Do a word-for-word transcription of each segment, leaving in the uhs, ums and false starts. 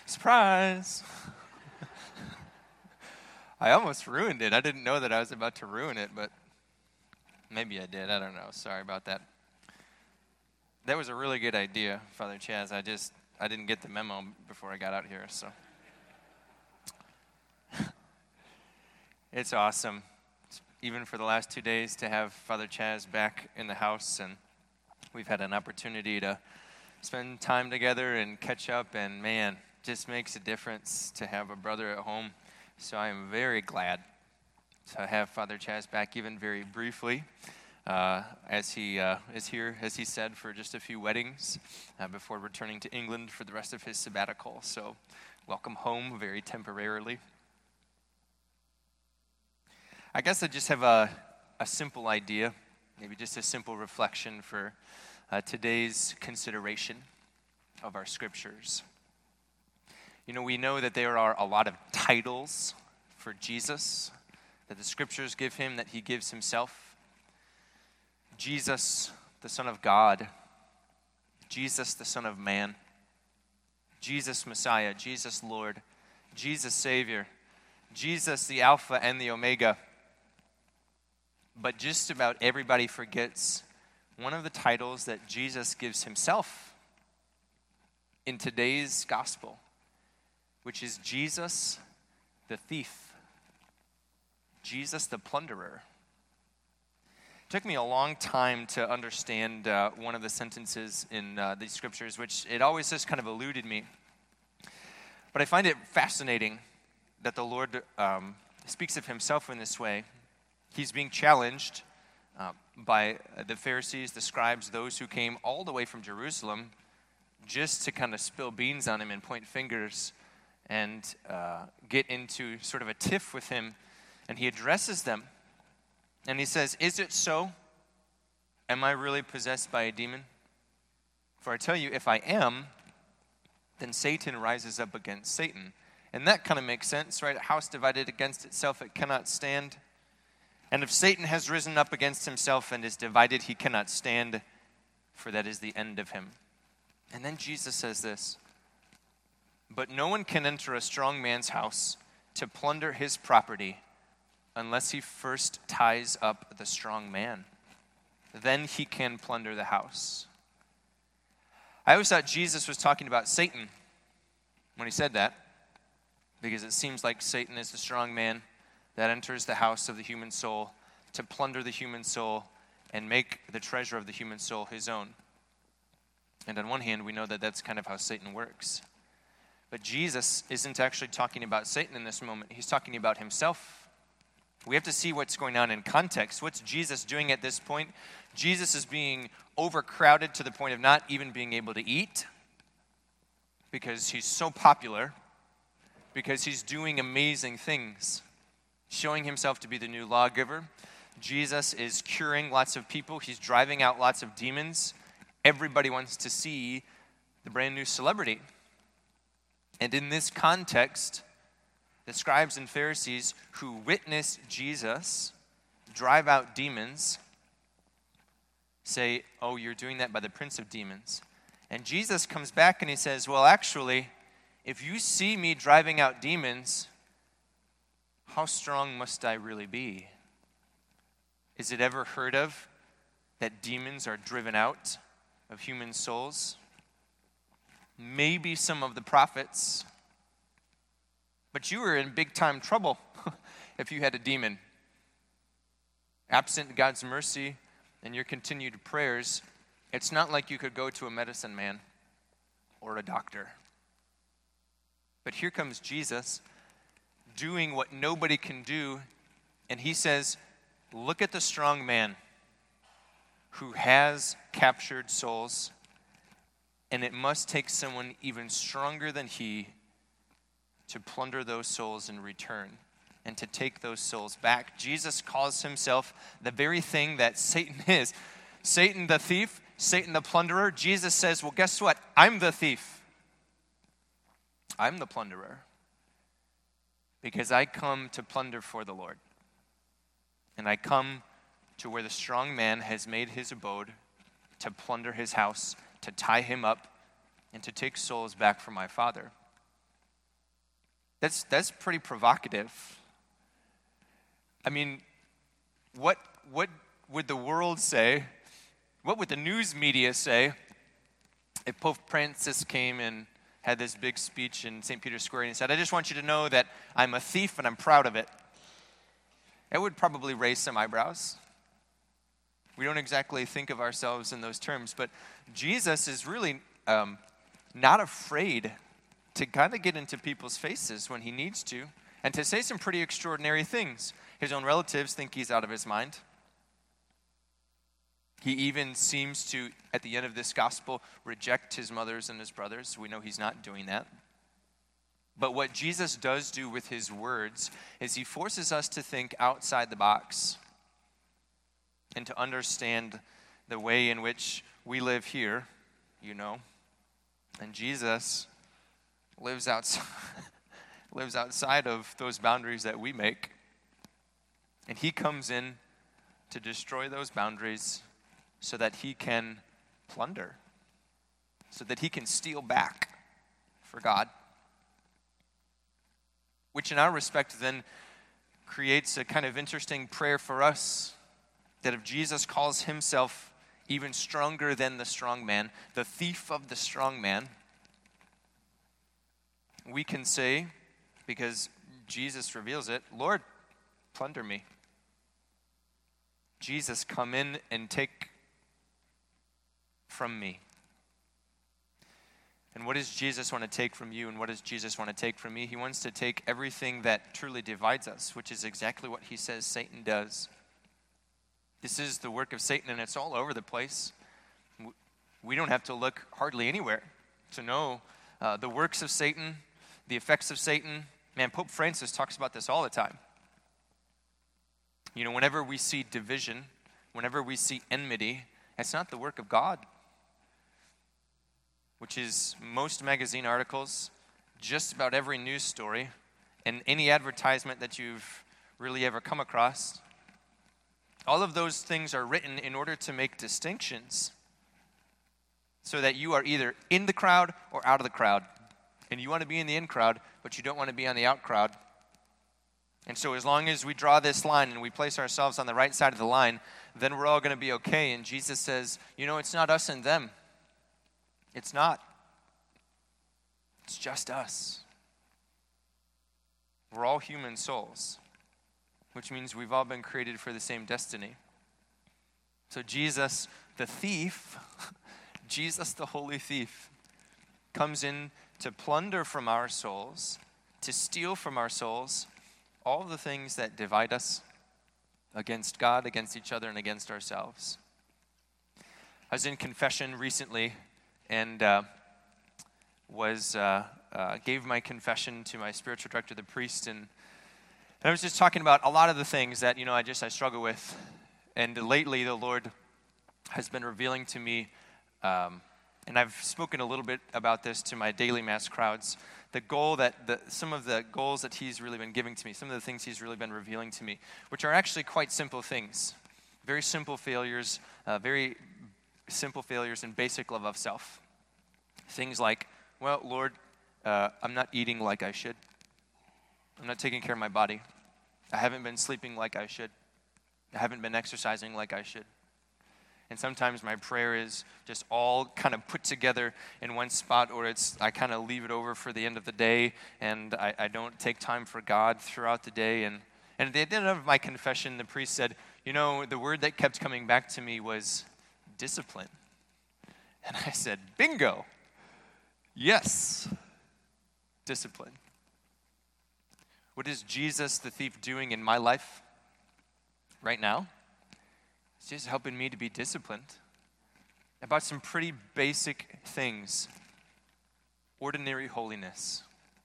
Surprise! I almost ruined it. I didn't know that I was about to ruin it, but maybe I did. I don't know. Sorry about that. That was a really good idea, Father Chaz. I just, I didn't get the memo before I got out here, so. It's awesome, even for the last two days, to have Father Chaz back in the house, and we've had an opportunity to spend time together and catch up, and man, just makes a difference to have a brother at home. So I am very glad to have Father Chaz back, even very briefly, uh, as he uh, is here, as he said, for just a few weddings uh, before returning to England for the rest of his sabbatical. So welcome home, very temporarily. I guess I just have a, a simple idea, maybe just a simple reflection for uh, today's consideration of our scriptures. You know, we know that there are a lot of titles for Jesus that the scriptures give him, that he gives himself. Jesus, the Son of God. Jesus, the Son of Man. Jesus, Messiah. Jesus, Lord. Jesus, Savior. Jesus, the Alpha and the Omega. But just about everybody forgets one of the titles that Jesus gives himself in today's gospel, which is Jesus the thief, Jesus the plunderer. It took me a long time to understand uh, one of the sentences in uh, these scriptures, which it always just kind of eluded me. But I find it fascinating that the Lord um, speaks of himself in this way. He's being challenged uh, by the Pharisees, the scribes, those who came all the way from Jerusalem just to kind of spill beans on him and point fingers and uh, get into sort of a tiff with him. And he addresses them. And he says, "Is it so? Am I really possessed by a demon? For I tell you, if I am, then Satan rises up against Satan." And that kind of makes sense, right? A house divided against itself, it cannot stand. And if Satan has risen up against himself and is divided, he cannot stand, for that is the end of him. And then Jesus says this, "But no one can enter a strong man's house to plunder his property unless he first ties up the strong man. Then he can plunder the house." I always thought Jesus was talking about Satan when he said that, because it seems like Satan is the strong man that enters the house of the human soul to plunder the human soul and make the treasure of the human soul his own. And on one hand, we know that that's kind of how Satan works. But Jesus isn't actually talking about Satan in this moment. He's talking about himself. We have to see what's going on in context. What's Jesus doing at this point? Jesus is being overcrowded to the point of not even being able to eat because he's so popular, because he's doing amazing things, showing himself to be the new lawgiver. Jesus is curing lots of people. He's driving out lots of demons. Everybody wants to see the brand new celebrity. And in this context, the scribes and Pharisees who witness Jesus drive out demons say, "Oh, you're doing that by the prince of demons." And Jesus comes back and he says, "Well, actually, if you see me driving out demons, how strong must I really be? Is it ever heard of that demons are driven out of human souls? Maybe some of the prophets, but you were in big time trouble if you had a demon. Absent God's mercy and your continued prayers, it's not like you could go to a medicine man or a doctor." But here comes Jesus doing what nobody can do, and he says, "Look at the strong man who has captured souls, and it must take someone even stronger than he to plunder those souls in return and to take those souls back." Jesus calls himself the very thing that Satan is. Satan the thief, Satan the plunderer. Jesus says, "Well, guess what? I'm the thief. I'm the plunderer. Because I come to plunder for the Lord. And I come to where the strong man has made his abode, to plunder his house, to tie him up, and to take souls back from my Father." That's, that's pretty provocative. I mean, what, what would the world say? What would the news media say if Pope Francis came and had this big speech in Saint Peter's Square and he said, I just want you to know that I'm a thief and I'm proud of it? It would probably raise some eyebrows. We don't exactly think of ourselves in those terms, but Jesus is really um, not afraid to kind of get into people's faces when he needs to and to say some pretty extraordinary things. His own relatives think he's out of his mind. He even seems to, at the end of this gospel, reject his mothers and his brothers. We know he's not doing that. But what Jesus does do with his words is he forces us to think outside the box and to understand the way in which we live here, you know. And Jesus lives outside, lives outside of those boundaries that we make. And he comes in to destroy those boundaries so that he can plunder, so that he can steal back for God. Which in our respect then creates a kind of interesting prayer for us, that if Jesus calls himself even stronger than the strong man, the thief of the strong man, we can say, because Jesus reveals it, Lord, plunder me. Jesus, come in and take from me. And what does Jesus want to take from you, and what does Jesus want to take from me? He wants to take everything that truly divides us, which is exactly what he says Satan does. This is the work of Satan, and it's all over the place. We don't have to look hardly anywhere to know uh, the works of Satan, the effects of Satan. Man, Pope Francis talks about this all the time. You know, whenever we see division, whenever we see enmity, it's not the work of God. Which is most magazine articles, just about every news story, and any advertisement that you've really ever come across. All of those things are written in order to make distinctions so that you are either in the crowd or out of the crowd. And you want to be in the in crowd, but you don't want to be on the out crowd. And so as long as we draw this line and we place ourselves on the right side of the line, then we're all going to be okay. And Jesus says, you know, it's not us and them. It's not. It's just us. We're all human souls, which means we've all been created for the same destiny. So Jesus, the thief, Jesus, the holy thief, comes in to plunder from our souls, to steal from our souls all the things that divide us against God, against each other, and against ourselves. I was in confession recently, and uh, was uh, uh, gave my confession to my spiritual director, the priest, and, and I was just talking about a lot of the things that, you know, I just I struggle with. And lately, the Lord has been revealing to me, um, and I've spoken a little bit about this to my daily mass crowds, the goal that, the, some of the goals that he's really been giving to me, some of the things he's really been revealing to me, which are actually quite simple things, very simple failures, uh, very simple failures in basic love of self. Things like, well, Lord, uh, I'm not eating like I should. I'm not taking care of my body. I haven't been sleeping like I should. I haven't been exercising like I should. And sometimes my prayer is just all kind of put together in one spot, or it's I kind of leave it over for the end of the day, and I, I don't take time for God throughout the day. And, and at the end of my confession, the priest said, you know, the word that kept coming back to me was discipline. And I said, bingo. Yes. Discipline. What is Jesus, the thief, doing in my life right now? It's just helping me to be disciplined about some pretty basic things. Ordinary holiness.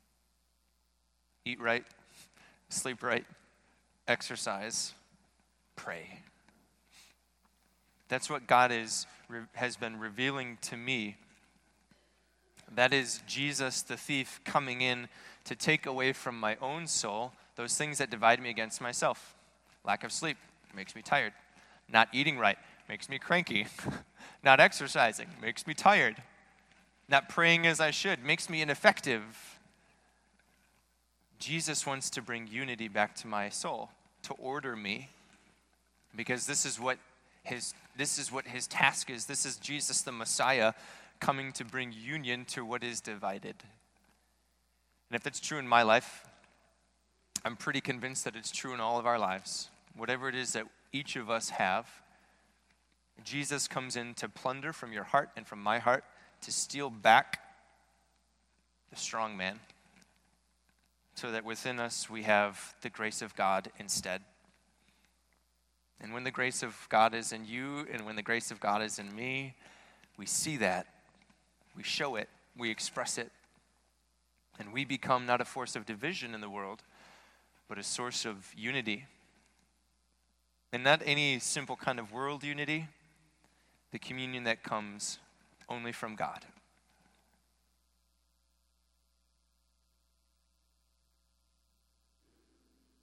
Eat right, sleep right, exercise, pray. That's what God is has been revealing to me. That is Jesus, the thief, coming in to take away from my own soul those things that divide me against myself. Lack of sleep makes me tired. Not eating right makes me cranky. Not exercising makes me tired. Not praying as I should makes me ineffective. Jesus wants to bring unity back to my soul, to order me, because this is what his this is what his task is. This is Jesus the Messiah coming to bring union to what is divided. And if that's true in my life, I'm pretty convinced that it's true in all of our lives. Whatever it is that each of us have, Jesus comes in to plunder from your heart and from my heart, to steal back the strong man, so that within us we have the grace of God instead. And when the grace of God is in you, and when the grace of God is in me, we see that, we show it, we express it, and we become not a force of division in the world, but a source of unity. And not any simple kind of world unity, the communion that comes only from God.